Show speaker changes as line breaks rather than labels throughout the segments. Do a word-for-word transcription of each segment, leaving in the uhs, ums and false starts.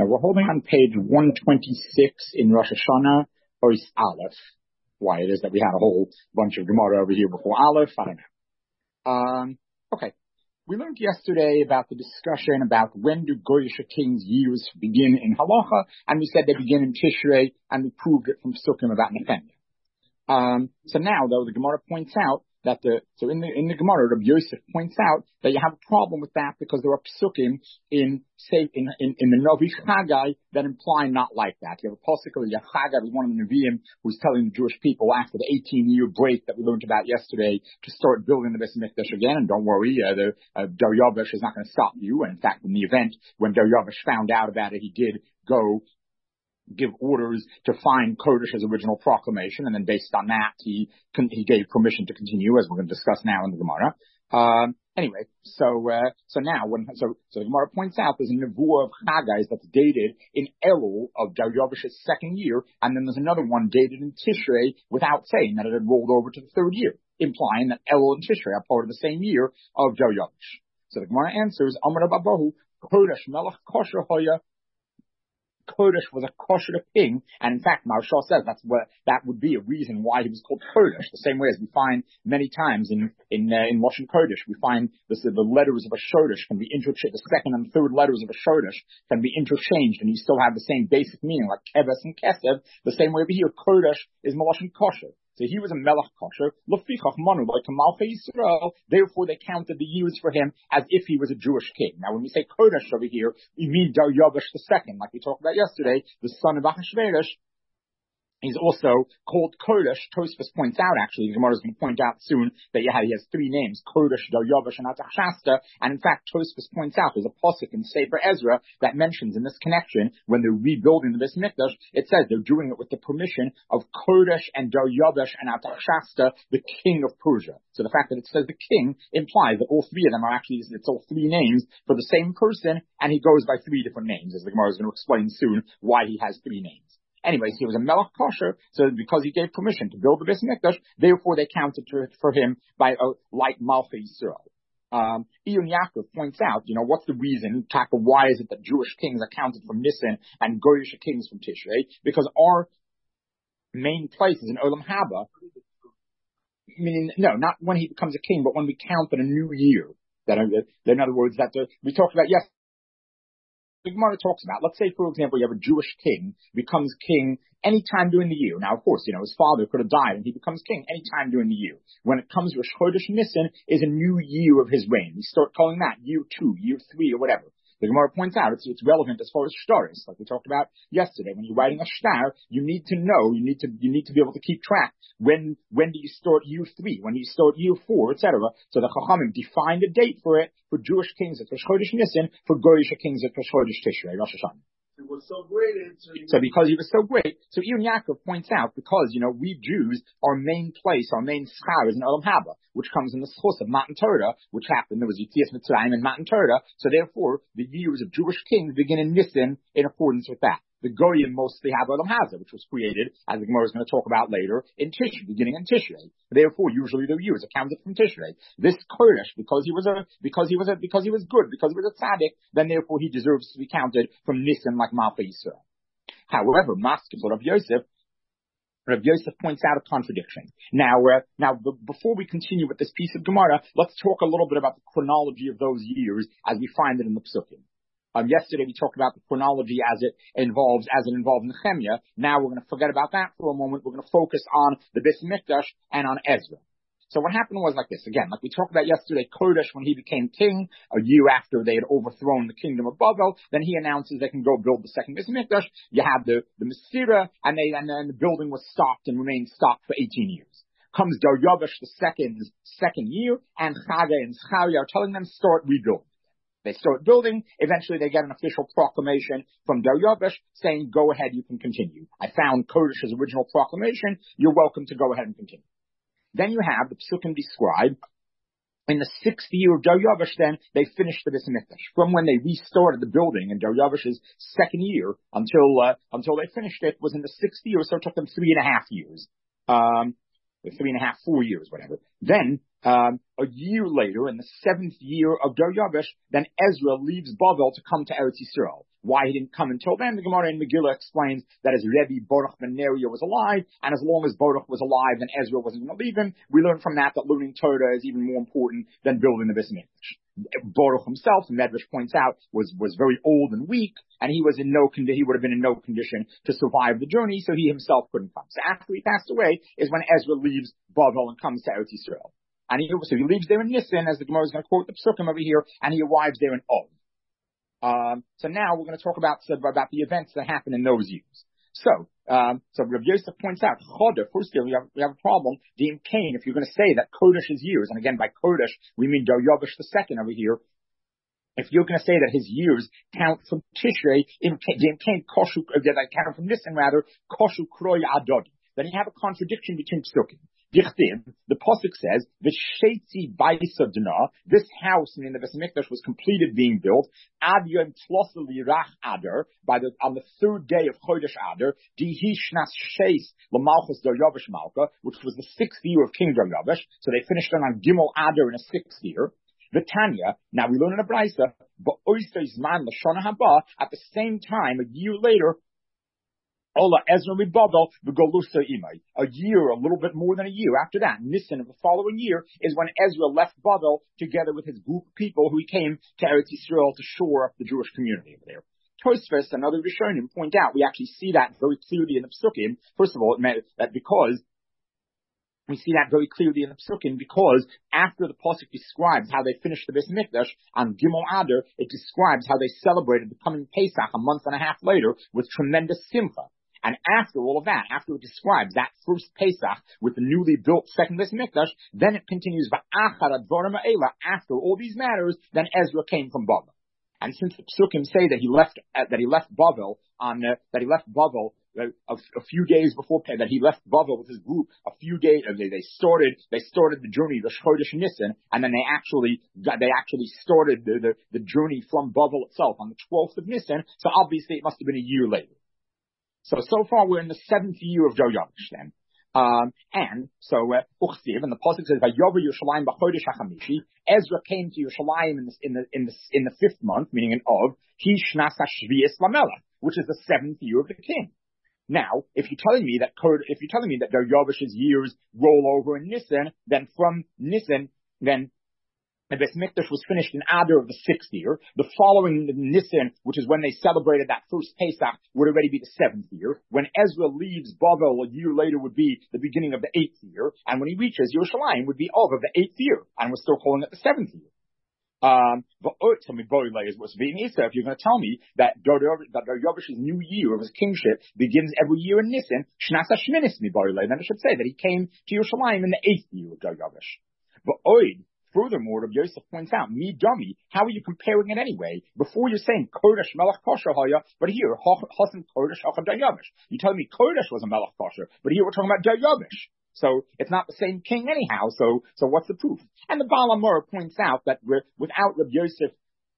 Now we're holding on page one twenty-six in Rosh Hashanah, or is Aleph. Why it is that we had a whole bunch of Gemara over here before Aleph, I don't know. Um, okay. We learned yesterday about the discussion about when do Goyish kings' years begin in Halacha, and we said they begin in Tishrei, and we proved it from Sukkim about Nehemiah. Um, so now, though, the Gemara points out that the, so in the, in the Gemara, Rabbi Yosef points out that you have a problem with that because there are psukim in, say, in, in, in the Novi Chagai that imply not like that. You have a pasuk of Chagai, one of the Nevi'im, who's telling the Jewish people after the eighteen year break that we learned about yesterday to start building the Beis Mikdash again. And don't worry, uh, the, uh, Daryavish is not going to stop you. And in fact, in the event when Daryavish found out about it, he did go give orders to find Kodesh's original proclamation, and then based on that, he he gave permission to continue, as we're going to discuss now in the Gemara. Um, anyway, so uh, so now when so so the Gemara points out there's a nevuah of Chagai that's dated in Elul of Daryavish's second year, and then there's another one dated in Tishrei without saying that it had rolled over to the third year, implying that Elul and Tishrei are part of the same year of Daryavish. So the Gemara answers, Amar Babahu, Kodesh Melech Kosher Hoya. Kodesh was a kosher king, and in fact, Maharshal says that's what that would be a reason why he was called Kodesh. The same way as we find many times in in uh, in Lashon Kodesh, we find this, the letters of a shodesh can be interchanged. The second and third letters of a shodesh can be interchanged, and you still have the same basic meaning, like Keves and Kesev. The same way over here, Kodesh is Lashon kosher. So he was a melech kosher, lefichach manu like Malchei Yisrael. Therefore, they counted the years for him as if he was a Jewish king. Now, when we say Kodesh over here, we mean Daryavish the second, like we talked about yesterday, the son of Achashverosh. He's also called Kodesh. Tosfos points out, actually, the Gemara is going to point out soon that yeah, he has three names, Kodesh, Daryavish, and Artachshasta. And in fact, Tosfos points out there's a pasuk in Sefer Ezra that mentions in this connection, when they're rebuilding the Beis Mikdash, it says they're doing it with the permission of Kodesh and Daryavish and Artachshasta, the king of Persia. So the fact that it says the king implies that all three of them are actually, it's all three names for the same person, and he goes by three different names, as the Gemara is going to explain soon why he has three names. Anyways, he was a melech kosher, so because he gave permission to build the Beis Mikdash, therefore they counted for him by uh, like Malchei Yisrael. Um, Iyun Yaakov points out, you know, what's the reason, Taka, why is it that Jewish kings are counted from Nisan and Goyish kings from Tishrei? Because our main place is in Olam Haba. Meaning, no, not when he becomes a king, but when we count in a new year. That, in other words, that the, we talked about yesterday. The Gemara talks about, let's say, for example, you have a Jewish king, becomes king any time during the year. Now, of course, you know, his father could have died and he becomes king any time during the year. When it comes to Rosh Chodesh Nisan is a new year of his reign. We start calling that year two, year three, or whatever. The Gemara points out it's, it's relevant as far as shtaris, like we talked about yesterday. When you're writing a shtar, you need to know, you need to, you need to be able to keep track. When, when do you start year three? When do you start year four, et cetera? So the Chachamim defined a date for it for Jewish kings at Rosh Chodesh Nisan, for Goyish kings at Rosh Chodesh Tishrei, Rosh Hashanah.
It was so great.
So because he was so great, so Iyun Yaakov points out, because, you know, we Jews, our main place, our main schar is in Olam Haba, which comes in the schus of Matan Torah, which happened, there was Yitzias Mitzrayim and Matan Torah, so therefore, the years of Jewish kings begin in Nisan in accordance with that. The Goyim mostly have Olam Haba, which was created, as the Gemara is going to talk about later, in Tishrei, beginning in Tishrei. Therefore, usually the years are counted from Tishrei. This Kodesh, because he was a, because he was a, because he was good, because he was a tzaddik, then therefore he deserves to be counted from Nisan like Malchei Yisrael. However, Maskil Rav Yosef, Rav Yosef points out a contradiction. Now, uh, now, b- before we continue with this piece of Gemara, let's talk a little bit about the chronology of those years as we find it in the Psukim. Um, yesterday we talked about the chronology as it involves, as it involved Nehemiah. Now we're going to forget about that for a moment. We're going to focus on the Beis Mikdash and on Ezra. So what happened was like this. Again, like we talked about yesterday, Kodesh, when he became king, a year after they had overthrown the kingdom of Babel, then he announces they can go build the second Beis Mikdash. You have the, the Mesira, and they, and then the building was stopped and remained stopped for eighteen years. Comes Daryavish the second's second year, and Chagai and Zechariah are telling them start rebuilding. They start building. Eventually, they get an official proclamation from Daryavish saying, go ahead, you can continue. I found Kodesh's original proclamation. You're welcome to go ahead and continue. Then you have the Psukim describe, in the sixth year of Daryavish, then, they finished the Beis Mikdash. From when they restarted the building in Daryavish's second year until, uh, until they finished it was in the sixth year, so it took them three and a half years. Um, three and a half, four years, whatever. Then, um, a year later, in the seventh year of Daryavish, then Ezra leaves Babel to come to Eretz Yisrael. why he didn't come until then. The Gemara in Megillah explains that his Rebbe Baruch ben Neriah was alive, and as long as Baruch was alive, then Ezra wasn't going to leave him. We learn from that that learning Torah is even more important than building the Beis Mikdash. Baruch himself, Medrash points out, was was very old and weak, and he was in no condi- he would have been in no condition to survive the journey, so he himself couldn't come. So after he passed away is when Ezra leaves Bavel and comes to Eretz Yisrael. And he, so he leaves there in Nisan, as the Gemara is going to quote the Psukim over here, and he arrives there in Ov. Um, so now we're going to talk about, so about the events that happen in those years. So, um, so Rav Yosef points out, Chodesh, first year we have, we have a problem. Dim Kain, if you're going to say that Kodesh's years, and again by Kodesh we mean Daryavish the second over here, if you're going to say that his years count from Tishrei, Dim Kain Koshu, that count from Nisan rather, Koshu Kroy Adodi, then you have a contradiction between Psukim. The Pasuk says, "V'sheitzi ba'isa dna." This house, meaning the Beis Mikdash, was completed being built. Ad yom tlosa lirach Adar, by the on the third day of Chodesh Adar, dihi shnas sheis l'malchus Daryavish Malka, which was the sixth year of King Daryavish. So they finished on Gimel Adar in a sixth year. V'tanya. Now we learn in a brayso, ba'oisei zman l'shana haba. At the same time, a year later, Ola Ezra Mibavel v'golusa imay. A year, a little bit more than a year after that, Nisan of the following year, is when Ezra left Bavel together with his group of people who he came to Eretz Yisrael to shore up the Jewish community over there. Tosfos and other Rishonim point out, we actually see that very clearly in the Psukim. First of all, it meant that because we see that very clearly in the Psukim, because after the Pasuk describes how they finished the Beis Mikdash on Gimel Adar, it describes how they celebrated the coming Pesach a month and a half later with tremendous simcha. And after all of that, after it describes that first Pesach with the newly built second Beis Mikdash, then it continues, after all these matters, then Ezra came from Bavel. And since the Psukim say that he left, uh, that he left Bavel on, uh, that he left Bavel uh, a, a few days before, that he left Bavel with his group a few days, uh, they, they started, they started the journey, the Chodesh Nisan, and then they actually, they actually started the, the, the journey from Bavel itself on the twelfth of Nisan, so obviously it must have been a year later. So, so far we're in the seventh year of Daryavish then. Um, and, so, uh, Uchsiv, and the Pasuk says, Vayover Yerushalayim b'chodesh hachamishi, Ezra came to Yerushalayim in the, in the, in the, in the fifth month, meaning in Av, Ki shnas hashvius lamelech, which is the seventh year of the king. Now, if you're telling me that, if you're telling me that Daryavish's years roll over in Nisan, then from Nisan, then the Beis Mikdash was finished in Adar of the sixth year. The following Nisan, which is when they celebrated that first Pesach, would already be the seventh year. When Ezra leaves Bavel a year later would be the beginning of the eighth year. And when he reaches Yerushalayim would be Av of the eighth year. And we're still calling it the seventh year. Um, but is what's being Isa. If you're going to tell me that Daryavish's new year of his kingship begins every year in Nisan, Shnasa Shminis mi Borilei, then I should say that he came to Yerushalayim in the eighth year of Daryavish. But Oid, furthermore, Rabbi Yosef points out, me dummy, how are you comparing it anyway? Before you're saying Kodesh Melech Kosher Haya, but here, Hosen Kodesh Hachad Daryavish. You tell me Kodesh was a Melech Kosher, but here we're talking about Daryavish. So it's not the same king anyhow, so so what's the proof? And the Baal HaMor points out that we're, without Rabbi Yosef,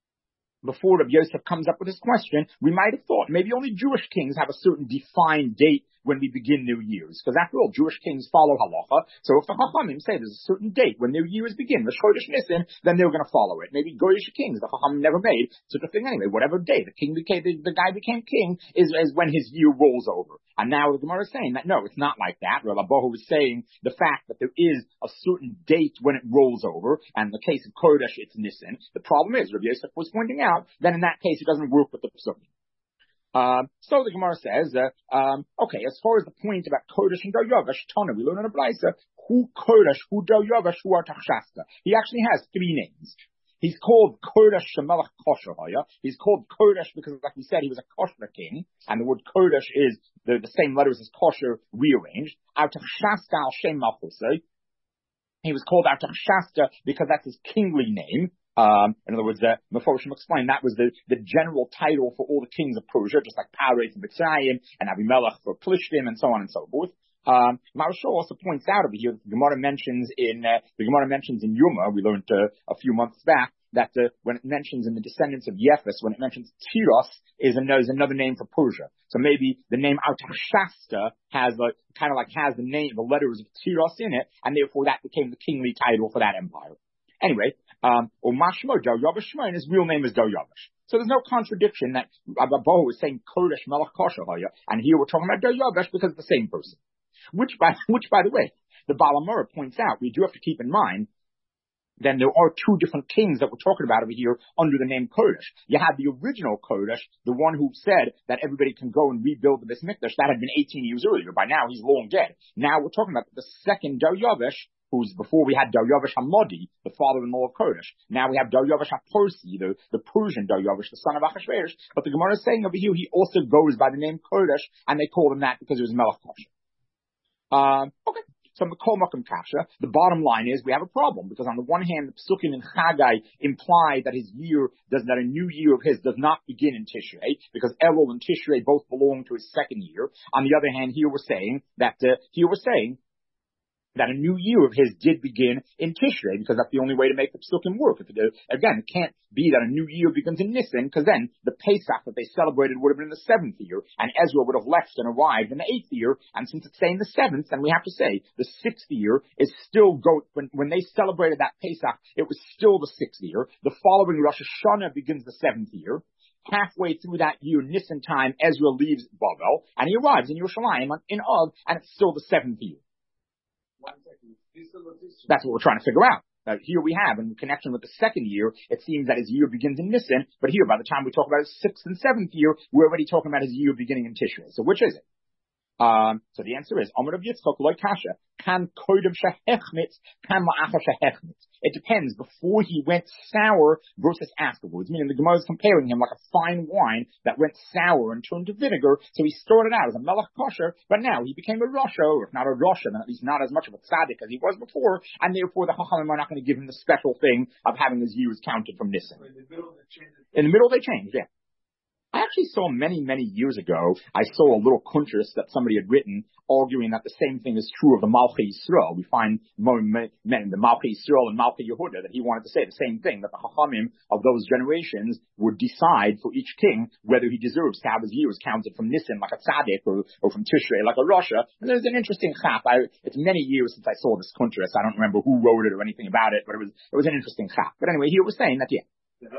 before Rabbi Yosef comes up with this question, we might have thought maybe only Jewish kings have a certain defined date when we begin new years. Because after all, Jewish kings follow halacha. So if the Chachamim say there's a certain date when new years begin, the Chodesh Nisan, then they're going to follow it. Maybe Goyish kings, the Chachamim never made such a thing anyway. Whatever day the king became, the, the guy became king is, is when his year rolls over. And now the Gemara is saying that no, it's not like that. Rabbi Bohu is saying the fact that there is a certain date when it rolls over. And in the case of Kodesh, it's Nisan. The problem is, Rabbi Yosef was pointing out, then in that case it doesn't work with the Psukim. Um, so the Gemara says, uh, um, okay, as far as the point about Kodesh and Daryavish, Tana, we learn in a brayso, who Kodesh, who Daryavish, who Artachshasta. He actually has three names. He's called Kodesh Shemelech Kosher Haya. He's called Kodesh because, like we said, he was a kosher king, and the word Kodesh is the, the same letters as kosher rearranged. Artachshasta al Shem Malchusay. He was called Artachshasta because that's his kingly name. Um, in other words, uh, Meforshim explained that was the, the general title for all the kings of Persia, just like Parei for Mitzrayim and Abimelech for Plishtim and so on and so forth. Um, Maharshal also points out over here, the Gemara mentions in, uh, the Gemara mentions in Yuma, we learned uh, a few months back, that uh, when it mentions in the descendants of Yefes, when it mentions Tiros, is, an, is another name for Persia. So maybe the name Artachshasta has a, kind of like has the name, the letters of Tiros in it, and therefore that became the kingly title for that empire. Anyway, um, Umashmo Daryavish, and his real name is Daryavish. So there's no contradiction that Abahu is saying Kodesh Melech Kosher Haya, and here we're talking about Daryavesh because it's the same person. Which by, which by the way, the Baal HaMaor points out, we do have to keep in mind, then there are two different kings that we're talking about over here under the name Kodesh. You have the original Kodesh, the one who said that everybody can go and rebuild the Beis Mikdash. That had been eighteen years earlier. By now, he's long dead. Now we're talking about the second Daryavesh, who's before we had Daryavesh HaModi, the father-in-law of Kodesh. Now we have Daryavesh HaParsi, the, the Persian Daryavesh, the son of Achashverosh. But the Gemara is saying over here, he also goes by the name Kodesh, and they called him that because he was Melech Kosher. Um, okay. So Mikol Makom Kasha, the bottom line is we have a problem because on the one hand, the Psukim in Chagai imply that his year does, that a new year of his does not begin in Tishrei because Elul and Tishrei both belong to his second year. On the other hand, here we're saying that, uh, here we're saying that a new year of his did begin in Tishrei, because that's the only way to make the Psukim work. If it, again, it can't be that a new year begins in Nisan, because then the Pesach that they celebrated would have been in the seventh year, and Ezra would have left and arrived in the eighth year, and since it's saying the seventh, then we have to say the sixth year is still go, when, when they celebrated that Pesach, it was still the sixth year. The following Rosh Hashanah begins the seventh year. Halfway through that year, Nisan time, Ezra leaves Bavel, and he arrives in Yerushalayim in Og, and it's still the seventh year. That's what we're trying to figure out. Uh, here we have, in connection with the second year, it seems that his year begins in Nisan, but here, by the time we talk about his sixth and seventh year, we're already talking about his year beginning in Tishrei. So which is it? Um, so the answer is, Amar of Yitzchok loy kasha, kan koidem shehechmitz, kan ma'achar shehechmitz. It depends before he went sour versus afterwards, meaning the Gemara is comparing him like a fine wine that went sour and turned to vinegar. So he started out as a melech kosher, but now he became a rasha, or if not a rasha, then at least not as much of a tzaddik as he was before, and therefore the Chachamim are not going to give him the special thing of having his years counted from Nisan. In the middle, they changed. In the middle, they changed, yeah. I actually saw many, many years ago, I saw a little kuntres that somebody had written arguing that the same thing is true of the Malchei Yisrael. We find men, the Malchei Yisrael and Malchei Yehuda, that he wanted to say the same thing, that the Chachamim of those generations would decide for each king whether he deserves to have his years counted from Nisan like a tzaddik or, or from Tishrei like a rasha. And there's an interesting chap. I, it's many years since I saw this kuntres. I don't remember who wrote it or anything about it, but it was, it was an interesting chap. But anyway, he was saying that, yeah.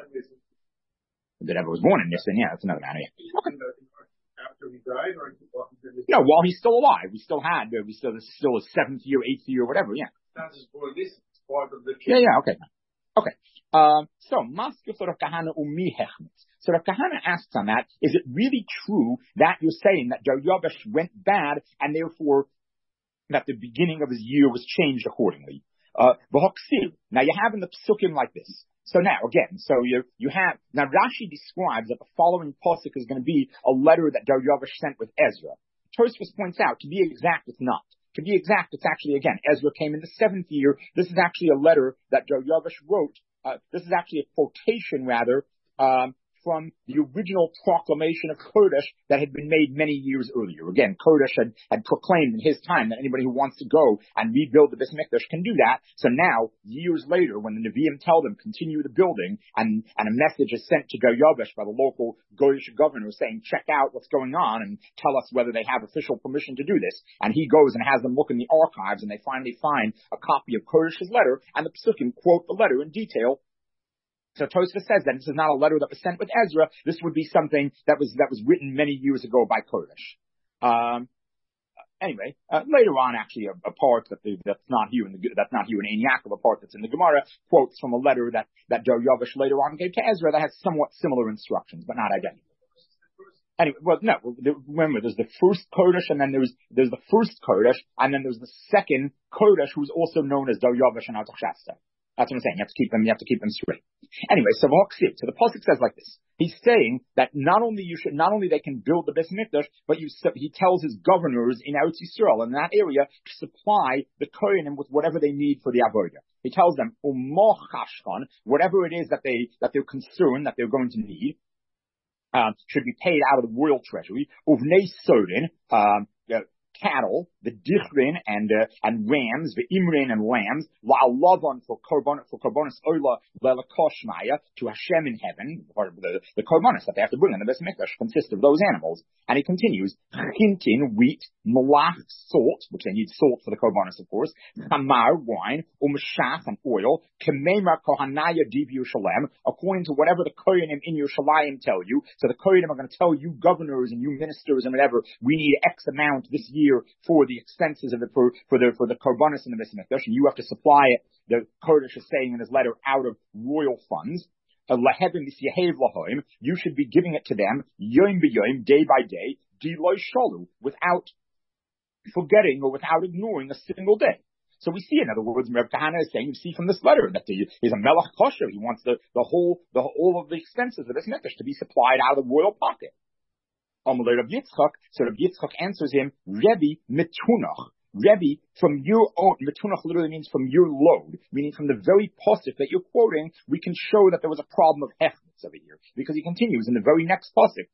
That ever was born in Nisan, yeah, that's another matter. Yeah. Okay. After he died, or no, while he's still alive, we still had, we still, this is still his seventh year, eighth year, whatever, yeah. That's for this part of the. Yeah, yeah, okay. Okay. Um, so, Maskef Rav Kahana umi hechmitz. So Rav Kahana asks on that, is it really true that you're saying that Daryavesh went bad, and therefore, that the beginning of his year was changed accordingly? Uh, now you have in the Psukim like this. So now, again, so you, you have, now Rashi describes that the following pasuk is going to be a letter that Daryavesh sent with Ezra. Tosfos points out, to be exact, it's not. To be exact, it's actually, again, Ezra came in the seventh year. This is actually a letter that Daryavesh wrote. Uh, this is actually a quotation, rather, um, from the original proclamation of Kodesh that had been made many years earlier. Again, Kodesh had, had proclaimed in his time that anybody who wants to go and rebuild the Beis Mikdash can do that. So now, years later, when the Nevi'im tell them continue the building, and, and a message is sent to Daryavesh by the local Goyish governor saying, check out what's going on and tell us whether they have official permission to do this. And he goes and has them look in the archives, and they finally find a copy of Kodesh's letter, and the Pesukim quote the letter in detail. So Tosfos says that this is not a letter that was sent with Ezra. This would be something that was that was written many years ago by Kodesh. Um, anyway, uh, later on, actually, a, a part that the, that's not here in the that's not here in Ein Yaakov, a part that's in the Gemara, quotes from a letter that that Daryavesh later on gave to Ezra that has somewhat similar instructions, but not identical. Anyway, well, no. Remember, there's the first Kodesh, and then there's there's the first Kodesh, and then there's the second Kodesh, who's also known as Daryavesh and Artaxerxes. That's what I'm saying. You have to keep them, you have to keep them straight. Anyway, so so the pasuk says like this. He's saying that not only you should, not only they can build the Beis Mikdash, but you, he tells his governors in Eretz Yisrael, in that area, to supply the Kohanim with whatever they need for the Avodah. He tells them, Umoch Chashchon, whatever it is that they, that they're concerned that they're going to need, um, should be paid out of the royal treasury. Uvnei Sodin, um, uh, cattle, the dichrin and uh, and rams, the imrin and lambs, la'alavon for korban for korbanos oila lelakoshmaya to Hashem in heaven, or the the korbanos that they have to bring in the Beis Mikdash consist of those animals. And he continues, chintin, wheat, malach, salt, which they need salt for the korbanos, of course, chamar, wine, umshach, and oil, kemema kohanaya div Yerushalayim, according to whatever the kohanim in Yerushalayim tell you. So the kohanim are going to tell you governors and you ministers and whatever, we need X amount this year for the expenses of it, for, for the, for the korbanos in the Beis Mikdash, and you have to supply it, the Kodesh is saying in his letter, out of royal funds. You should be giving it to them, yom b'yom, day by day, diloy shalu, without forgetting or without ignoring a single day. So we see, in other words, Reb Kahana is saying, you see from this letter that the, he's a melech kosher. He wants the, the whole, the all of the expenses of this mikdash to be supplied out of the royal pocket. Amalei Reb Yitzchak, so Reb Yitzchak answers him, Rebbe mitunach. Rebbe, from your own, Metunach literally means from your load, meaning from the very pasuk that you're quoting, we can show that there was a problem of hechnitz over here. Because he continues in the very next pasuk,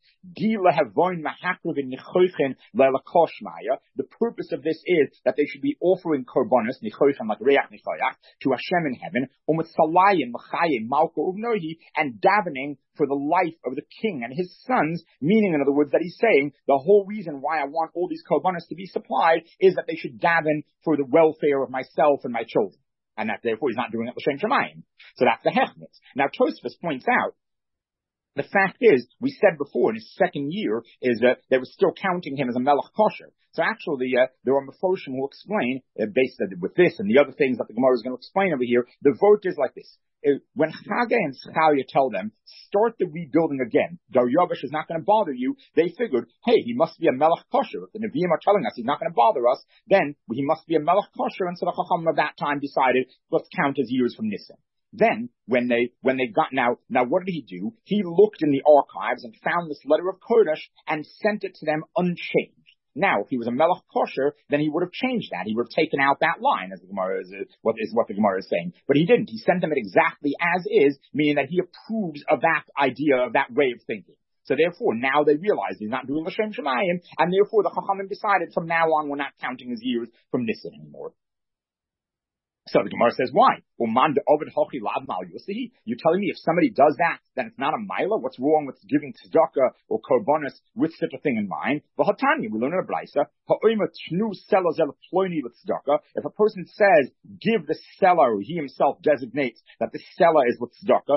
the purpose of this is that they should be offering korbanos, like reach to Hashem in heaven, and davening for the life of the king and his sons, meaning, in other words, that he's saying, the whole reason why I want all these korbanos to be supplied is that they should daven for the welfare of myself and my children. And that therefore he's not doing it l'shem shamayim. So that's the hechnitz. Now Tosfos points out, the fact is, we said before, in his second year, is that they were still counting him as a melech kosher. So actually, uh, there are Mefoshim who explain, uh, based on, with this and the other things that the Gemara is going to explain over here, the vote is like this. Uh, when Haggai and Zechariah tell them, start the rebuilding again, Daryavish is not going to bother you, they figured, hey, he must be a melech kosher. If the Nevi'im are telling us he's not going to bother us, then he must be a melech kosher, and so the Chacham of that time decided, let's count his years from Nisan. Then, when they, when they got, now, now what did he do? He looked in the archives and found this letter of Kodesh and sent it to them unchanged. Now, if he was a melech kosher, then he would have changed that. He would have taken out that line, as the Gemara is, what is what the Gemara is saying. But he didn't. He sent them it exactly as is, meaning that he approves of that idea, of that way of thinking. So therefore, now they realize he's not doing l'shem shamayim, and therefore the Chachamim decided from now on we're not counting his years from Nisan anymore. So the Gemara says, why? You're telling me if somebody does that, then it's not a milah? What's wrong with giving tzedakah or korbanos with such a thing in mind? We learn in a brisa, if a person says, give the seller, or he himself designates that the seller is with tzedakah,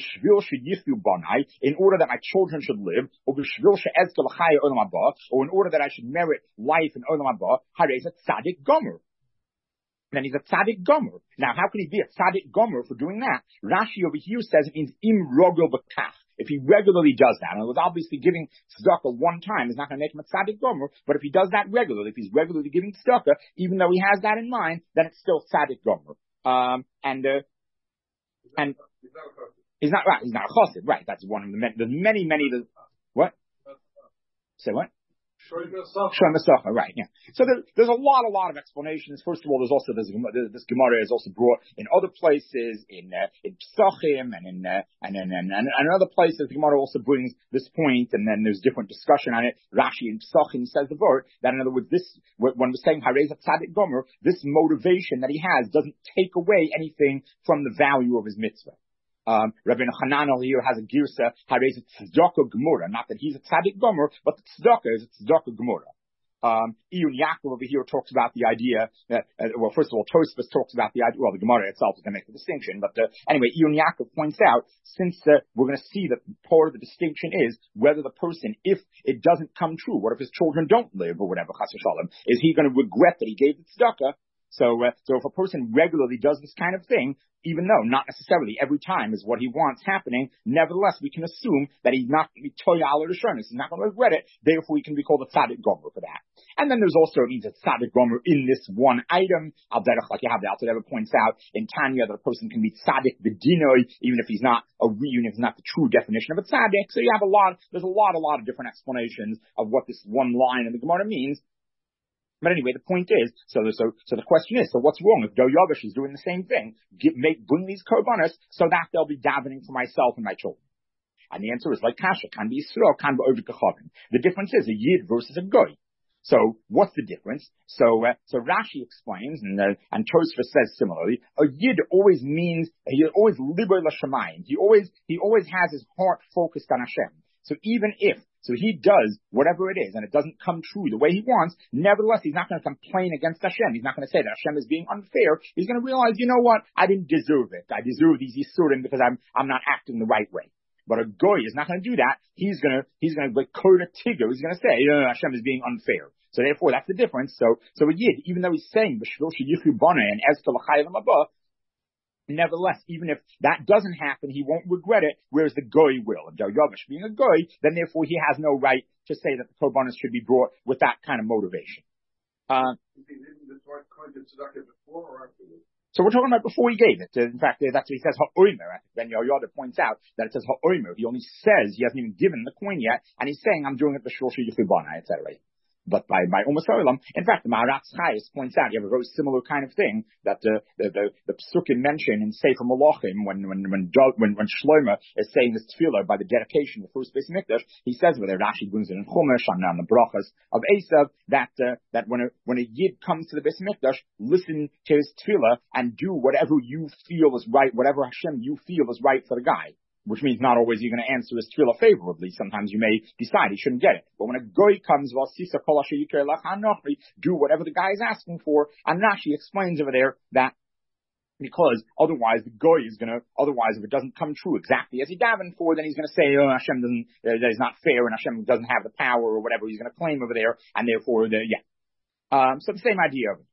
in order that my children should live, or in order that I should merit life in olam haba, harei tzaddik gomer. Then he's a tzaddik gomer. Now, how can he be a tzaddik gomer for doing that? Rashi over here says it means im rogel b'kach. If he regularly does that, and it was obviously giving tzedakah one time is not going to make him a tzaddik gomer, but if he does that regularly, if he's regularly giving tzedakah, even though he has that in mind, then it's still tzaddik gomer. Um, and, uh, and, he's not, right, he's not a chassid, right, that's one of the many, there's many, many, the, what? Say what? Shoy Masachar, right, yeah. So there, there's a lot, a lot of explanations. First of all, there's also, this, this Gemara is also brought in other places, in, uh, in Pesachim, and in, uh, and, and, and, and, and other places. The Gemara also brings this point, and then there's different discussion on it. Rashi in Pesachim says the word, that in other words, this, when we're saying Harei Tzaddik Gomer, this motivation that he has doesn't take away anything from the value of his mitzvah. Um, Rabbi Hanan here has a girsa, harei tzedakah gemura. Not that he's a tzaddik gomer, but the tzedakah is a tzedakah gemura. Um, Iyun Yaakov over here talks about the idea that, uh, well, first of all, Tosfos talks about the idea, well, the Gemara itself is going to make the distinction, but, uh, anyway, Iyun Yaakov points out, since, uh, we're going to see that part of the distinction is whether the person, if it doesn't come true, what if his children don't live or whatever, chas v'shalom, is he going to regret that he gave the tzedakah? So, uh, so if a person regularly does this kind of thing, even though not necessarily every time is what he wants happening, nevertheless, we can assume that he's not going to be toyal or discerning. He's not going to regret it. Therefore, he can be called a tzaddik gomer for that. And then there's also, it means a tzaddik gomer in this one item. Al derech, like you have the Alter Rebbe points out in Tanya, that a person can be tzaddik b'dinoi, even if he's not a even if it's not the true definition of a tzaddik. So you have a lot, there's a lot, a lot of different explanations of what this one line in the Gemara means. But anyway, the point is, so, so, so the question is, so what's wrong if Daryavish is doing the same thing? Get, make, bring these korbanos so that they'll be davening for myself and my children. And the answer is like Kasha, can be Yisrael, can be over Kachavim. The difference is a Yid versus a Goy. So what's the difference? So uh, so Rashi explains, and uh, and Tosfos says similarly. A yid always means he always liber l'shamayim. He always he always has his heart focused on Hashem. So even if so he does whatever it is, and it doesn't come true the way he wants, nevertheless he's not going to complain against Hashem. He's not going to say that Hashem is being unfair. He's going to realize, you know what, I didn't deserve it. I deserve these yisurim because I'm I'm not acting the right way. But a goy is not going to do that. He's going to, he's going to, like, code a tigger. He's going to say, no, no, Hashem is being unfair. So therefore, that's the difference. So, so a yid, even though he's saying, and as to nevertheless, even if that doesn't happen, he won't regret it, whereas the goy will. And Yovash being a goy, then therefore he has no right to say that the korbanos should be brought with that kind of motivation. Uh, So we're talking about before he gave it. In fact, that's what he says, ha'oimer. Ben Yehoyada points out that it says ha'oimer. He only says he hasn't even given the coin yet, and he's saying, I'm doing it b'shloshi yechubana, et cetera. But by by Umas Olam, in fact, the Maharatz Chayes points out you have a very similar kind of thing that uh, the the the Psukim mention in Sefer Malachim when when when when when Shlomo is saying this tefillah by the dedication of the first Beis Mikdash, he says whether Rashi brings it in Chumash on, on the brachas of Esav that uh, that when a when a yid comes to the Beis Mikdash, listen to his tefillah and do whatever you feel is right, whatever Hashem you feel is right for the guy. Which means not always you're going to answer his tefillah favorably. Sometimes you may decide he shouldn't get it. But when a goy comes, do whatever the guy is asking for. And Rashi explains over there that because otherwise the goy is going to, otherwise if it doesn't come true exactly as he davened for, then he's going to say, oh, Hashem doesn't, uh, that is not fair and Hashem doesn't have the power or whatever he's going to claim over there. And therefore, the, yeah. Um, so the same idea of it.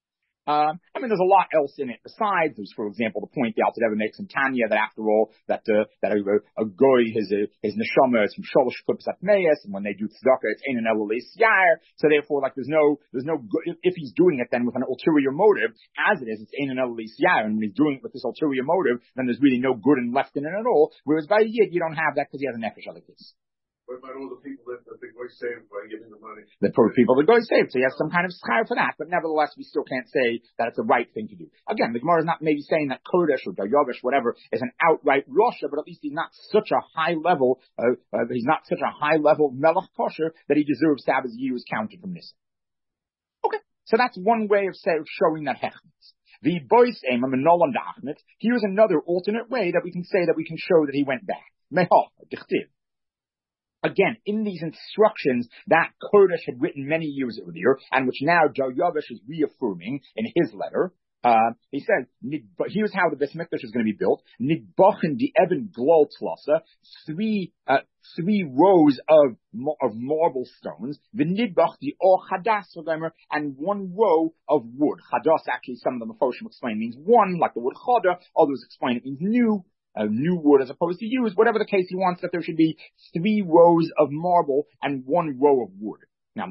Um, I mean, there's a lot else in it besides. There's, for example, the point the Alter Rebbe makes in Tanya that after all, that uh, that a, a goy, his uh, his neshama is from sholosh klippos atmeis, and when they do tzedakah, it's ein elo leisyair. So therefore, like, there's no, there's no, if he's doing it then with an ulterior motive, as it is, it's ein elo leisyair, and when he's doing it with this ulterior motive, then there's really no good and left in it at all. Whereas by Yid, you don't have that because he has a nefesh alikis.
What about all the people that, that the goy saved by giving the money?
The poor people the goy saved, so he has some kind of schar for that, but nevertheless, we still can't say that it's the right thing to do. Again, the Gemara is not maybe saying that Kodesh or Yovesh, whatever, is an outright Rosha, but at least he's not such a high level, uh, uh, he's not such a high level Melech Kosher that he deserves to have his years counted from this. Okay, so that's one way of, say, of showing that Hechmitz. The boys aim a Menolan Dachmet. Here's another alternate way that we can say that we can show that he went back. Mehah, Dichtiv. Again, in these instructions that Kodesh had written many years earlier, and which now Yovesh is reaffirming in his letter, uh, he says, here's how the Beis Mikdash is going to be built. Nidbachen di Eben Glol Tlasa, three, uh, three rows of, of marble stones, the Nidbach di Or Chadas, and one row of wood. Chadas, actually, some of the Mefoshim explain means one, like the word Chada, others explain it means new. Uh, new wood as opposed to used, whatever the case, he wants that there should be three rows of marble and one row of wood. Now,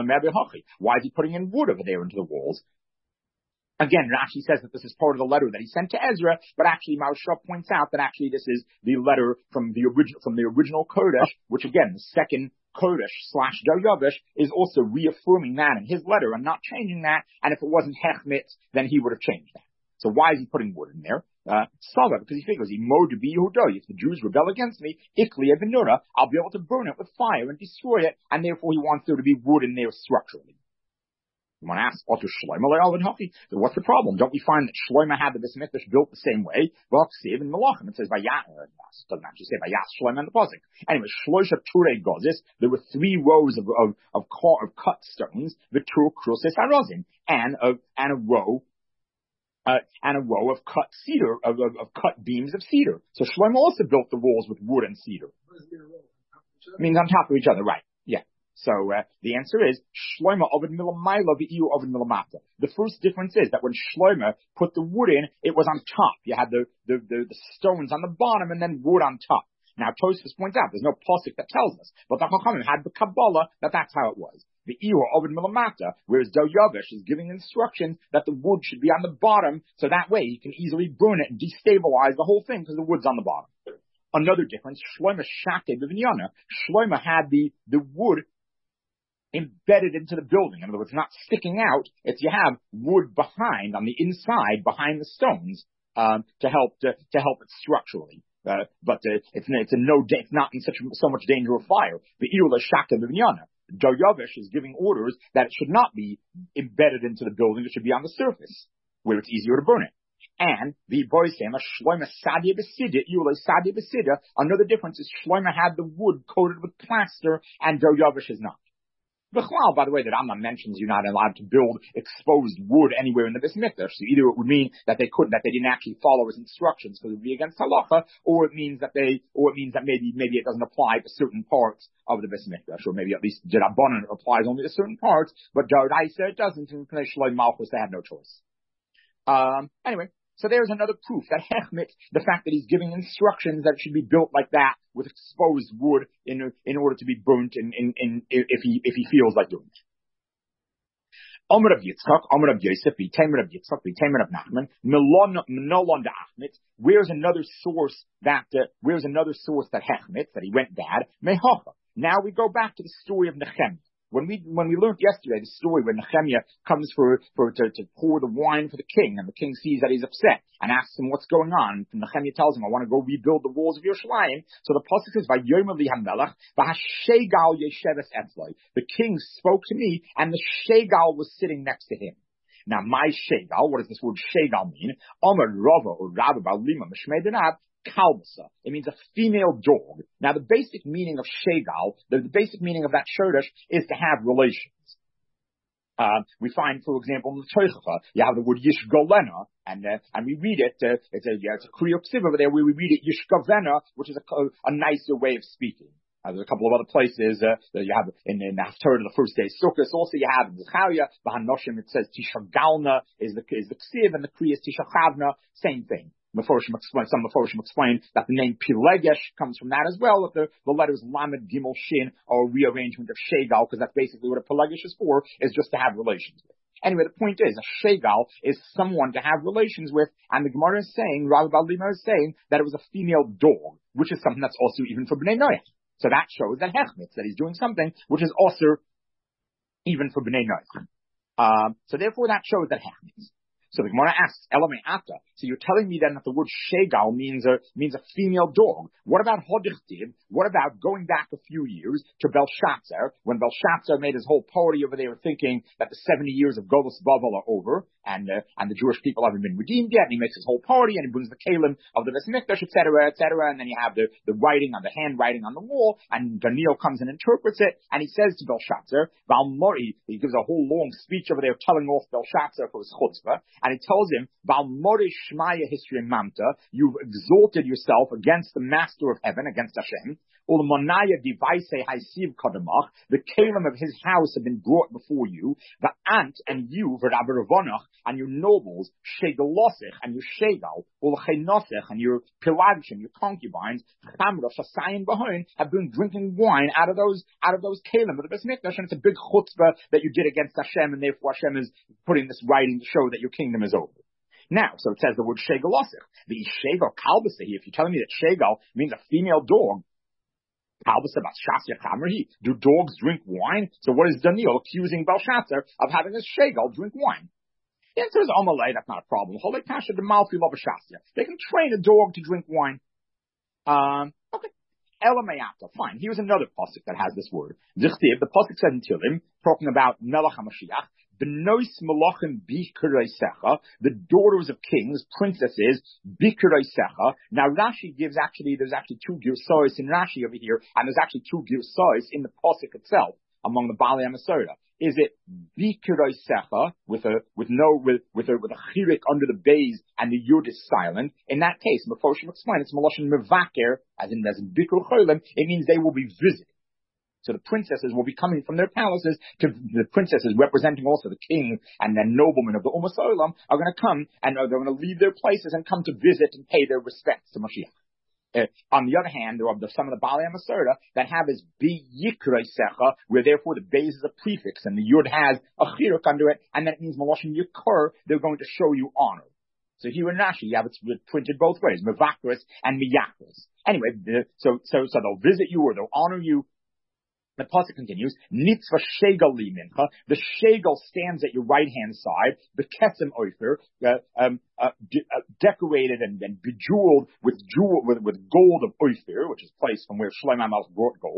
why is he putting in wood over there into the walls? Again, Rashi says that this is part of the letter that he sent to Ezra, but actually Maharsha points out that actually this is the letter from the original, from the original Kodesh, which again, the second Kodesh slash Yovesh is also reaffirming that in his letter and not changing that, and if it wasn't Hechmitz, then he would have changed that. So why is he putting wood in there? Uh, Sava, because he figures, Mo to be Yehuda, if the Jews rebel against me, Ikli Ebenura, I'll be able to burn it with fire and destroy it, and therefore he wants there to be wood in there structurally. You want to ask, Otter Shlomo Le'alvin Hachi? So what's the problem? Don't we find that Shlomo had the Beis Mikdash built the same way? Well, Ksiv in Malachim, it says, Vayas, it doesn't actually say Vayas Shlomo in the Pasuk. Anyway, Shlosha Ture Gozis, there were three rows of, of, of, of cut stones, the Tur Krusis Arozim, and a, and a row Uh, and a row of cut cedar, of, of, of cut beams of cedar. So Shlomo also built the walls with wood and cedar. It means on top of each other, right? Yeah. So uh, the answer is Shlomo Ovid Milamayla v'Iyu Ovid Milamata. The first difference is that when Shlomo put the wood in, it was on top. You had the the, the, the stones on the bottom and then wood on top. Now Tosfos points out there's no pasuk that tells us, but the Chachamim had the Kabbalah that that's how it was. The Iur Ovid Milamata, whereas Yovesh is giving instructions that the wood should be on the bottom, so that way you can easily burn it and destabilize the whole thing because the wood's on the bottom. Another difference, Shlomo Shake B'Vinyana. Shlomo had the, the wood embedded into the building. In other words, not sticking out, it's you have wood behind, on the inside, behind the stones, um, to help, to, to help it structurally. Uh, but uh, it's, it's a no, it's not in such so much danger of fire. The Iur Shake B'Vinyana. Daryavish is giving orders that it should not be embedded into the building, it should be on the surface, where it's easier to burn it. And the boys came, Shloimeh Sadia Besida, Yulei Sadia Besida. Another difference is Shloimeh had the wood coated with plaster, and Daryavish is not. B'chlal, by the way, that Rambam mentions you're not allowed to build exposed wood anywhere in the Beis Mikdash. So either it would mean that they couldn't, that they didn't actually follow his instructions because it would be against halacha, or it means that they, or it means that maybe, maybe it doesn't apply to certain parts of the Beis Mikdash, or maybe at least D'Rabbanan applies only to certain parts, but D'Oraisa it doesn't. In Pnei Shalom Malchus, they had no choice. Um, anyway. So there's another proof that Hechmet, the fact that he's giving instructions that it should be built like that with exposed wood in in order to be burnt in, in, in if he if he feels like doing it. Omer of Yitzchak, Omer of Yosef, B'Tamer of Yitzchak, B'Tamer of Nachman, Melon Melon de Achmet. Where's another source that uh, where's another source that Hechmet that he went bad? Mehacha. Now we go back to the story of Nehemiah. When we when we learned yesterday the story when Nehemiah comes for for to, to pour the wine for the king, and the king sees that he's upset and asks him what's going on, and Nehemiah tells him, I want to go rebuild the walls of Yerushalayim. So the pasuk says, "Vayomer li hamelech v'hashegal yesheves etzloi." The king spoke to me, and the shegal was sitting next to him. Now, my shegal, what does this word shegal mean? Omer Rava or Rabba Balima Mishmei Denab. Kalbasa. It means a female dog. Now, the basic meaning of shegal, the, the basic meaning of that shodash is to have relations. Uh, we find, for example, in the Teichcha, you have the word yishgalena, and uh, and we read it. Uh, it's a yeah, it's a Kriya Ksiv over there where we read it yishgavena, which is a, a nicer way of speaking. Uh, there's a couple of other places uh, that you have in, in the Haftarah of the first day Sukkot. Also, you have in Zechariah, Bahanoshim, it says Tishagalna is the is the Ksiv, and the Kriya is Tishachavna, same thing. Meforshim explain, some Meforshim explain that the name Pilegesh comes from that as well. That the, the letters Lamed Gimel Shin are a rearrangement of Shegal, because that's basically what a Pilegesh is for, is just to have relations with. Anyway, the point is, a Shegal is someone to have relations with, and the Gemara is saying, Rav Balima is saying, that it was a female dog, which is something that's also even for Bnei Noach. So that shows that Hechmetz, that he's doing something which is also even for Bnei Noach. Um, so therefore that shows that Hechmetz. So the Gemara asks, Elamei Ata. So you're telling me then that the word shegal means a means a female dog. What about Hodichtiv? What about going back a few years to Belshazzar, when Belshazzar made his whole party over there thinking that the seventy years of Golus Bavel are over, and uh, and the Jewish people haven't been redeemed yet, and he makes his whole party, and he brings the kalim of the Beis Mikdash, et cetera, et cetera, and then you have the, the writing on the handwriting on the wall, and Daniel comes and interprets it, and he says to Belshazzar, Valmori, he gives a whole long speech over there telling off Belshazzar for his chutzpah, and he tells him, Valmori Shmaya Hisri Mamta, you've exalted yourself against the master of heaven, against Hashem. Ulmanaya Divaise Haisiv Kadamach, the kalim of his house have been brought before you. The ant and you, Rabbi Ravonach, and your nobles, Shegalosich and your Shegal, Ulchenosich and your Pilagshim, your concubines, Chamra Shasayin Bahoin, have been drinking wine out of those out of those kalim of the Beis Mikdash, and it's a big chutzpah that you did against Hashem, and therefore Hashem is putting this writing to show that your kingdom is over. Now, so it says the word Shegalosich. The Shegal Kalbaseh, if you're telling me that Shegal means a female dog, do dogs drink wine? So what is Daniel accusing Belshazzar of having his shegal drink wine? The answer is Amalei, that's not a problem. They can train a dog to drink wine. Um, okay. Elamayata, fine. Here's another pasuk that has this word. The pasuk says in Tilim, talking about Melech HaMashiach, B'nois Malachim Bikureisecha, the daughters of kings, princesses, Bikureisecha. Now Rashi gives actually, there's actually two girsais in Rashi over here, and there's actually two girsais in the pasuk itself, among the Baalei HaMasorah. Is it Bikureisecha, with a, with no, with, with a, with a chirik under the bays, and the yud is silent? In that case, Meforshim explain, it's Malachim Mevaker, as in, as in Bikur Cholim, it means they will be visited. So the princesses will be coming from their palaces to the princesses representing also the king and the noblemen of the Ummah Olam are going to come and they're going to leave their places and come to visit and pay their respects to Mashiach. Uh, on the other hand, there are the, some of the Baalei HaMasorah that have this bi yikrei secha, where therefore the base is a prefix and the yud has a chiruk under it, and that means Malashim Yikor, they're going to show you honor. So here in Rashi, you have it printed both ways, mevakris and miyakris. Anyway, the, so so so they'll visit you or they'll honor you. The pasuk continues, Nitzvah Shegal li mincha, the Shegal stands at your right-hand side, the Kesem Oifer, uh, um, uh, de- uh, decorated and, and bejeweled with jewel, with, with gold of Oifer, which is placed from where Shlomo HaMelech brought gold.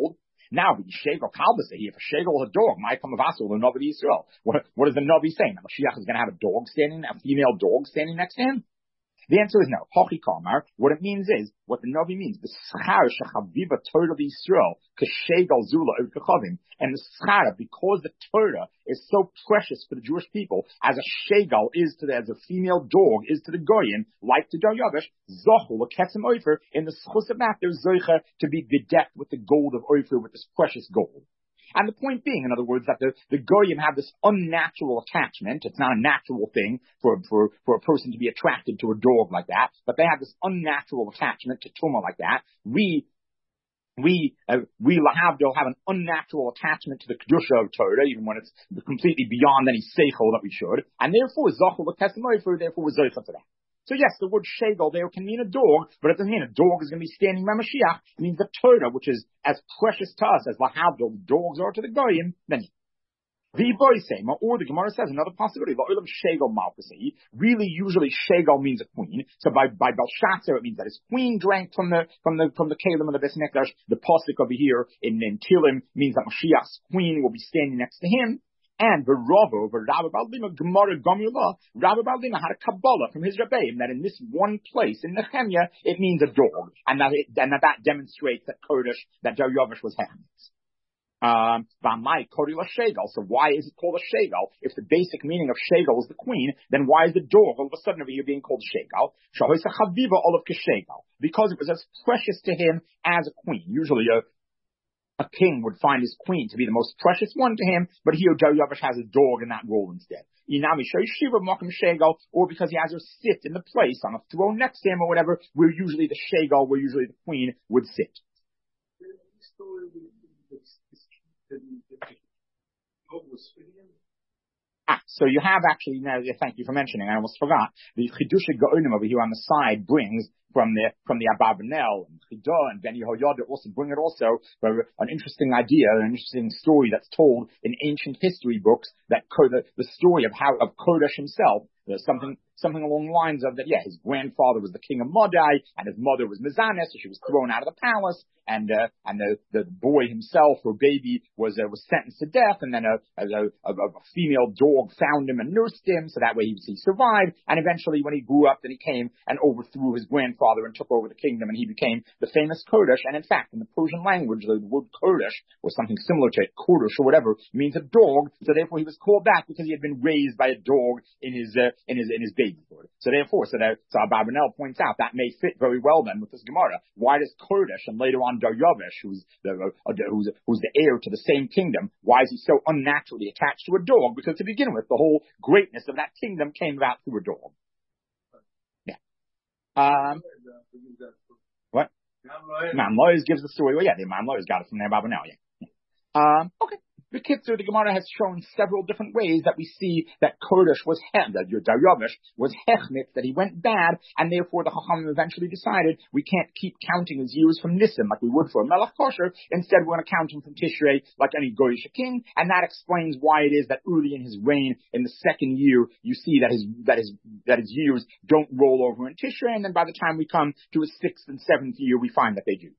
Now, Shegel Kalbasa, if a Shegel is a dog, might come of Asul, the Navi Israel. What, what is the Navi saying? That Mashiach is going to have a dog standing, a female dog standing next to him? The answer is no. Hochi Kamar. What it means is, what the Navi means, the schar shechaviva Torah of Yisrael, k'shegel zula ukachavim, and the schar, because the Torah is so precious for the Jewish people, as a shegel is to the, as a female dog is to the goyim, like to Daryavish, zochul l'ketzim oifer, in the schus of that, there's zoicha to be bedecked with the gold of oifer, with this precious gold. And the point being, in other words, that the, the goyim have this unnatural attachment. It's not a natural thing for, for, for a person to be attracted to a dog like that, but they have this unnatural attachment to tumah like that. We, we, uh, we lahavdil have an unnatural attachment to the kedusha of Torah, even when it's completely beyond any seichel that we should. And therefore, zachul l'kesimoy, therefore, we're zoicha to that. So yes, the word shegel there can mean a dog, but it doesn't mean a dog is going to be standing by Mashiach. It means the Torah, which is as precious to us as lahavdil dogs are to the goyim. Then the boy same, or the Gemara says another possibility. La'olam shegel malchusei. Really, usually shegel means a queen. So by by Belshazzar, it means that his queen drank from the from the from the kelim of the Beis Mikdash. The pasuk over here in, in Tilim means that Mashiach's queen will be standing next to him. And the Ravo, the Rabbi Baldima, Gemara Gomula, Rabbi Baldima had a Kabbalah from his Rebbeim that in this one place in Nehemiah, it means a dog. And that, it, and that, that demonstrates that Kodesh, that Daryavish was Hechmetz. Um, so why is it called a Shegel? If the basic meaning of Shegel is the queen, then why is the dog all of a sudden over here being called Shegel? Because it was as precious to him as a queen. Usually a A king would find his queen to be the most precious one to him, but here Daryavish has a dog in that role instead. Or because he has her sit in the place on a throne next to him or whatever, where usually the Shegel, where usually the queen would sit. Ah, so you have actually, now, thank you for mentioning, I almost forgot, the Chidush Gaonim over here on the side brings from the, from the Abarbanel and Chidah and Ben Yehoyada also bring it also, for an interesting idea, an interesting story that's told in ancient history books, that the, the story of how, of Kodesh himself, there's something, something along the lines of that, yeah, his grandfather was the king of Madai, and his mother was Mizanes, so she was thrown out of the palace, and, uh, and the, the boy himself, or baby, was, uh, was sentenced to death, and then a, a, a, a female dog found him and nursed him, so that way he, he survived, and eventually when he grew up, then he came and overthrew his grandfather and took over the kingdom, and he became the famous Kodesh, and in fact, in the Persian language, the word Kodesh, or something similar to it, Kodesh or whatever, means a dog, so therefore he was called that because he had been raised by a dog in his, uh, in his, in his babyhood. So therefore, so that, so Abarbanel points out, that may fit very well then with this Gemara. Why does Kodesh, and later on Daryavish, who's the, uh, who's, who's the heir to the same kingdom, why is he so unnaturally attached to a dog? Because to begin with, the whole greatness of that kingdom came about through a dog. Yeah. Um, what? Imam Lois gives the story. Well, yeah, the Imam Lois got it from there, Abarbanel, yeah. yeah. Um, okay. The Kitzur, the Gemara has shown several different ways that we see that Kodesh was hech, that Daryavish was hechmitz, that he went bad, and therefore the Chachamim eventually decided we can't keep counting his years from Nisim like we would for a Melech Kosher. Instead, we're going to count him from Tishrei like any Goyish king, and that explains why it is that early in his reign, in the second year, you see that his that his that his years don't roll over in Tishrei, and then by the time we come to his sixth and seventh year, we find that they do.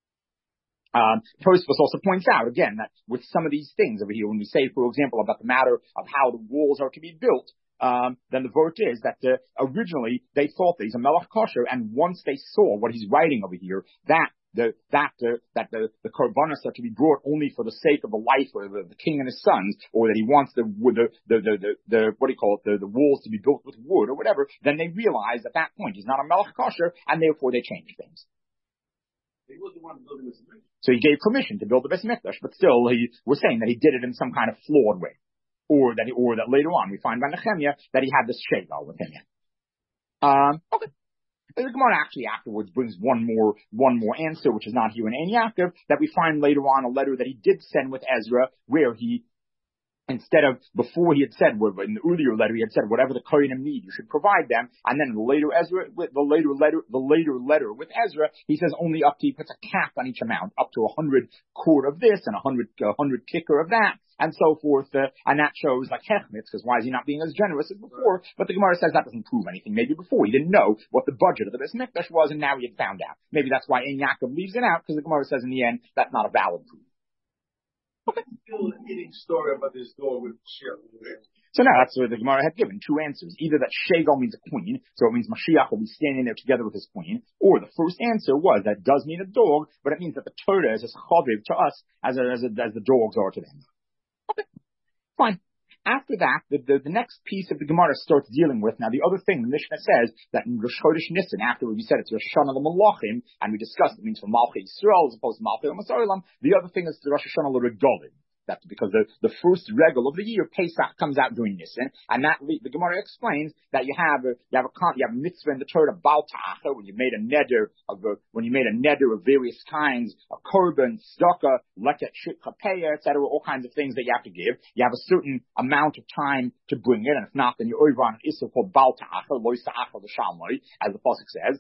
Um, Tosfos also points out, again, that with some of these things over here, when we say, for example, about the matter of how the walls are to be built, um, then the vort is that uh, originally they thought that he's a Melech Kosher, and once they saw what he's writing over here, that the that uh, that the the korbanos are to be brought only for the sake of the wife or the, the king and his sons, or that he wants the the the the, the, the what do you call it the, the walls to be built with wood or whatever, then they realize at that point he's not a Melech Kosher, and therefore they change things.
He was the one building this thing.
So he gave permission to build the Beis Mikdash, but still he was saying that he did it in some kind of flawed way. Or that he, or that later on we find by Nehemiah that he had this Shegel with him. Um, okay. The Gemara actually afterwards brings one more, one more answer, which is not here in Ein Yaakov, that we find later on a letter that he did send with Ezra, where he, instead of, before he had said, in the earlier letter, he had said, whatever the Kohanim need, you should provide them. And then the later Ezra, the later letter, the later letter with Ezra, he says only up to, he puts a cap on each amount, up to a hundred cord of this and a hundred, a hundred kicker of that, and so forth. Uh, and that shows like Hechmitz, because why is he not being as generous as before? But the Gemara says that doesn't prove anything. Maybe before he didn't know what the budget of the Beis Mikdash was, and now he had found out. Maybe that's why Ein Yaakov leaves it out, because the Gemara says in the end, that's not a valid proof.
Still an eating story about this dog with Mashiach.
So now that's what the Gemara had given, two answers. Either that Shegal means a queen, so it means Mashiach will be standing there together with his queen, or the first answer was that it does mean a dog, but it means that the Torah is as chaviv to us as, a, as, a, as the dogs are to them. Okay, fine. After that, the, the, the next piece of the Gemara starts dealing with, now the other thing, the Mishnah says that in Rosh Chodesh Nisan, after we said it's Rosh Hashanah l'Malachim, and we discussed it means for Malchei Yisrael as opposed to Malchei l'Masolam, the other thing is the Rosh Hashanah l'Regolim. That's because the, the first regal of the year, Pesach, comes out during Nisan, and that the Gemara explains that you have a you have a you have a mitzvah in the Torah Baal Ta'acha, when you made a neder of a, when you made a neder of various kinds, a korban, tzedakah, leket, shikha, peah, et cetera, all kinds of things that you have to give. You have a certain amount of time to bring it, and if not, then you're over on an issur called Baal Ta'acha, Lois Ta'acha l'Shalmoi, as the pasuk says.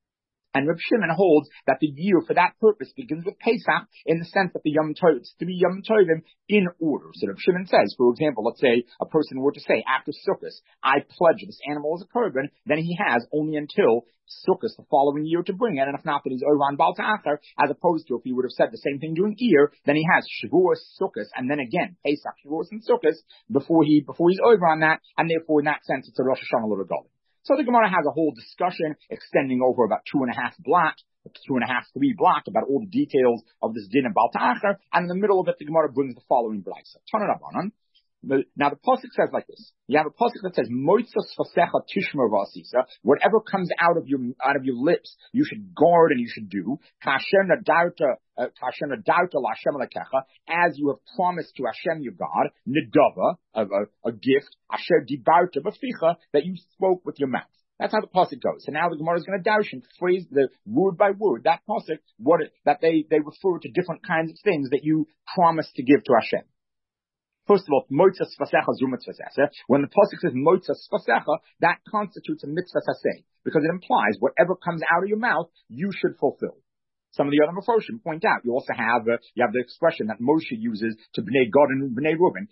And Reb Shimon holds that the year for that purpose begins with Pesach in the sense that the Yom Tov, it's three Yom Tovim in order. So Reb Shimon says, for example, let's say a person were to say after Sukkot, I pledge this animal as a korban, then he has only until Sukkot the following year to bring it, and if not, then he's over on Baal Ta'acher, as opposed to if he would have said the same thing during Iyar, then he has Shavuos, Sukkot, and then again Pesach, Shavuos, and Sukkot before he before he's over on that, and therefore in that sense it's a Rosh Hashanah l'Regalim. So the Gemara has a whole discussion extending over about two and a half block, two and a half, three block about all the details of this din of Baal Ta'acher, and in the middle of it, the Gemara brings the following brayso. Tana Rabbanan. Now the pasuk says like this. You have a pasuk that says, Moitzas fasecha tishmer v'asisa. Whatever comes out of your out of your lips, you should guard and you should do. Kasher nadarta, kasher nadarta la'Hashem lekecha, as you have promised to Hashem your God, nidava, a, a, a gift, asher dibarta b'ficha, that you spoke with your mouth. That's how the pasuk goes. So now the Gemara is going to dash and phrase the word by word that pasuk, what it, that they they refer to different kinds of things that you promised to give to Hashem. First of all, moitzas fasecha zu mitzvah saseh. When the pasuk says moitzas fasecha, that constitutes a mitzvah saseh, because it implies whatever comes out of your mouth, you should fulfill. Some of the other Mephoshim point out, you also have uh, you have the expression that Moshe uses to Bnei Gad and Bnei Reuben,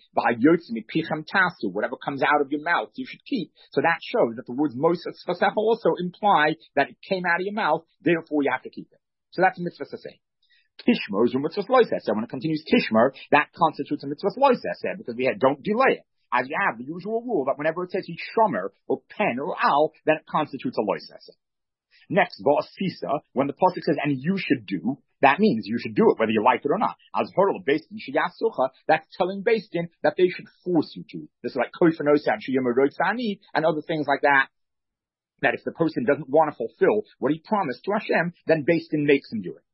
pichem tasu, whatever comes out of your mouth, you should keep. So that shows that the words moitzas fasecha also imply that it came out of your mouth, therefore you have to keep it. So that's a mitzvah saseh. Tishmer is a mitzvah loiseseh. When it continues Tishmer, that constitutes a mitzvah loiseseh, because we had don't delay it. As you have the usual rule that whenever it says shomer or pen or al, then it constitutes a loiseseh. Next, va'asisa, when the pasuk says and you should do, that means you should do it whether you like it or not. As hurl based in shiyasucha, that's telling based in that they should force you to. This is like koifanosa and shiyamarotani and other things like that. That if the person doesn't want to fulfill what he promised to Hashem, then based in makes him do it.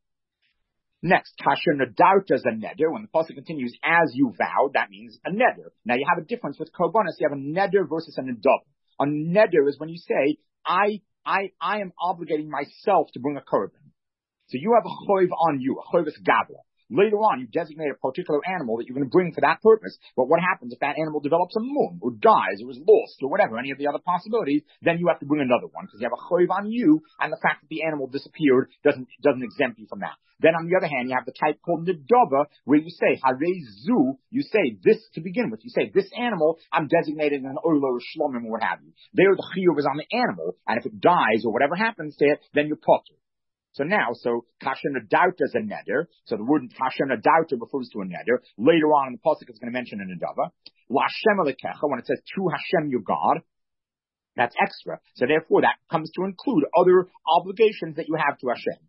Next, kasher nadarta is a neder. When the pasuk continues, as you vowed, that means a neder. Now you have a difference with korbanos. You have a neder versus a nedab. A neder is when you say, I, I, I am obligating myself to bring a korban. So you have a choiv on you, a choiv is gavla. Later on, you designate a particular animal that you're going to bring for that purpose. But what happens if that animal develops a mum, or dies, or is lost, or whatever, any of the other possibilities, then you have to bring another one, because you have a choiv on you, and the fact that the animal disappeared doesn't, doesn't exempt you from that. Then on the other hand, you have the type called nedava, where you say, harezu, you say this to begin with. You say, this animal, I'm designated an oilo or shlomim, or what have you. There, the chiyuv is on the animal, and if it dies, or whatever happens to it, then you're potter. So now, so kasher nadarta is a neder. So the word kasher nadarta refers to a neder. Later on in the pasuk, it's going to mention a nedava. L'Hashem alekecha, when it says to Hashem your God, that's extra. So therefore, that comes to include other obligations that you have to Hashem.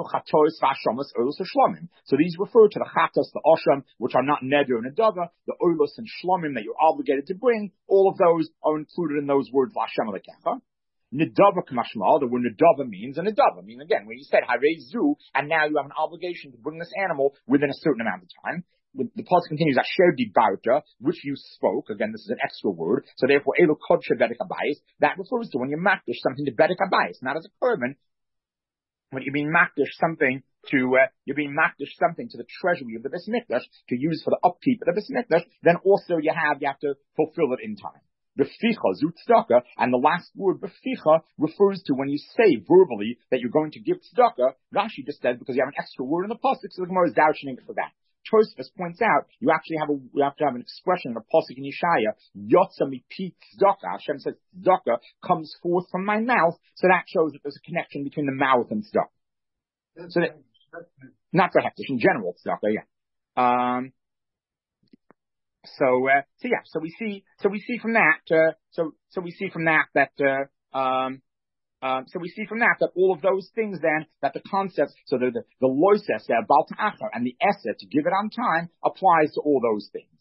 So these refer to the chatos, the osham, which are not neder and nedava, the oilos and shlomim that you're obligated to bring. All of those are included in those words L'Hashem alekecha. Nedava k'mashmal, the word nedava means a nedava. I mean, again, when you said harezu, and now you have an obligation to bring this animal within a certain amount of time. The, the pasuk continues, asher dibarta, which you spoke. Again, this is an extra word. So therefore, elu kodshe bedek habayis, that refers to when you makdish something to bedek habayis, not as a korban. When you're being makdish something to, uh, you're being makdish something to the treasury of the Beis Mikdash, to use for the upkeep of the Beis Mikdash, then also you have, you have to fulfill it in time. Beficha zut tzedakah, and the last word beficha refers to when you say verbally that you're going to give tzedakah. Rashi just said because you have an extra word in the pasuk, so the Gemara is darshaning for that. Tosfos points out you actually have a you have to have an expression in a pasuk in Yeshaya. Yotza mipi tzedakah. Hashem says tzedakah comes forth from my mouth, so that shows that there's a connection between the mouth and tzedakah. So that, not for hektish in general tzedakah, yeah. Um, So, uh, so yeah, so we see, so we see from that, uh, so, so we see from that that, uh, um, Um, so we see from that that all of those things then, that the concepts, so the, the, the loises, the bal ta'achar, and the esset, to give it on time, applies to all those things.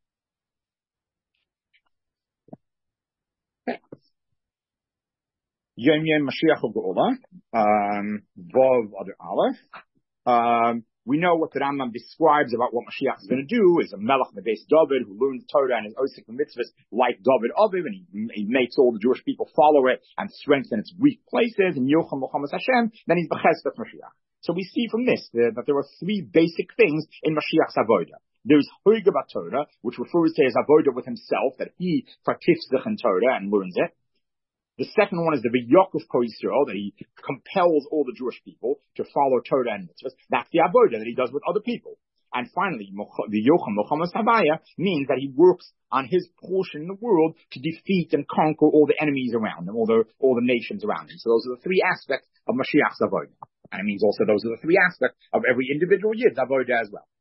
Yom Yom Mashiach Geula, um, Vav Adar Aleph. Um, we know what the Rambam describes about what Mashiach is going to do is a Melech Mebeis David who learns Torah and is osik mitzvahs like David Aviv, and he, he makes all the Jewish people follow it and strengthen its weak places, and Yocham Mochamas Hashem, then he's Bechesed Mashiach. So we see from this uh, that there are three basic things in Mashiach's Avodah. There's Hoiga Torah, which refers to his Avodah with himself, that he participes in Torah and learns it. The second one is the V'yokuf Kol Yisrael, that he compels all the Jewish people to follow Torah and mitzvahs. That's the avodah that he does with other people. And finally, the Yocham Mochamas Havaya means that he works on his portion in the world to defeat and conquer all the enemies around him, all the all the nations around him. So those are the three aspects of Mashiach's avodah. And it means also those are the three aspects of every individual Yid's avodah as well.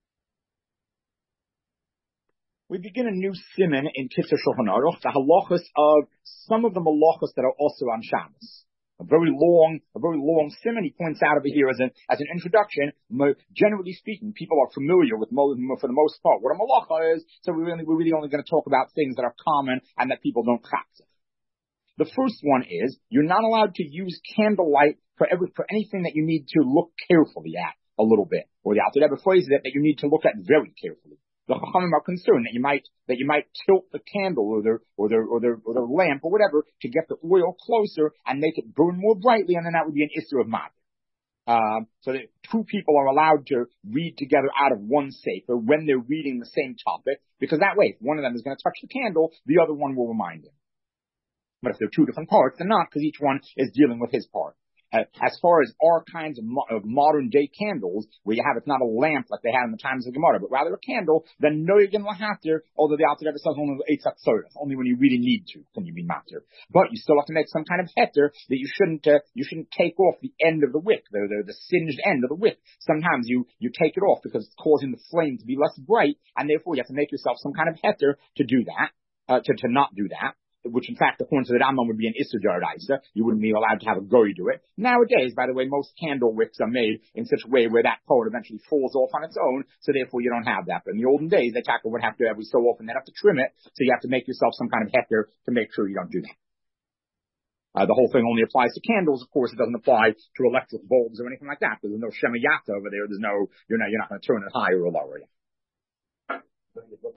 We begin a new siman in Kitzur Shulchan Aruch, the halachas of some of the malachas that are also on Shabbos. A very long, a very long siman. He points out over here as an as an introduction. Generally speaking, people are familiar with, for the most part, what a malacha is. So we're really, we're really only going to talk about things that are common and that people don't practice. The first one is you're not allowed to use candlelight for every for anything that you need to look carefully at a little bit, or the Alter Rebbe phrases it that you need to look at very carefully. The Chachamim are concerned that you might that you might tilt the candle or the or the or the or the lamp or whatever to get the oil closer and make it burn more brightly, and then that would be an issur of Matir. Um, so that two people are allowed to read together out of one sefer when they're reading the same topic, because that way, if one of them is going to touch the candle, the other one will remind him. But if they're two different parts, they're not, because each one is dealing with his part. Uh, as far as our kinds of, mo- of modern day candles, where you have, it's not a lamp like they had in the times of Gemara, but rather a candle, then no, you're going to matir, although the Alter Rebbe says only eight tzorah, only when you really need to can you be matir. But you still have to make some kind of heter that you shouldn't, uh, you shouldn't take off the end of the wick, the, the, the singed end of the wick. Sometimes you, you take it off because it's causing the flame to be less bright, and therefore you have to make yourself some kind of heter to do that, uh, to, to not do that. Which in fact, according to the Rambam, would be an issur d'oraisa. You wouldn't be allowed to have a goy do it. Nowadays, by the way, most candle wicks are made in such a way where that part eventually falls off on its own, so therefore you don't have that. But in the olden days, they tackle would have to every so often, they'd have to trim it, so you have to make yourself some kind of heter to make sure you don't do that. Uh, the whole thing only applies to candles, of course. It doesn't apply to electric bulbs or anything like that. There's no shemayata over there. There's no, you're not, you're not going to turn it higher or lower.